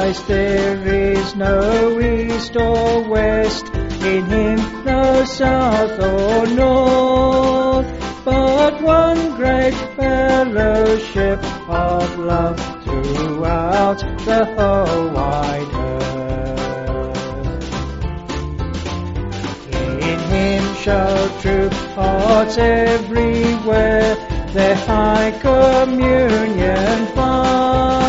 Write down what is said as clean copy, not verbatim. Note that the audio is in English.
Christ there is no east or west, in Him no south or north, but one great fellowship of love throughout the whole wide earth. In Him shall true hearts everywhere their high communion find,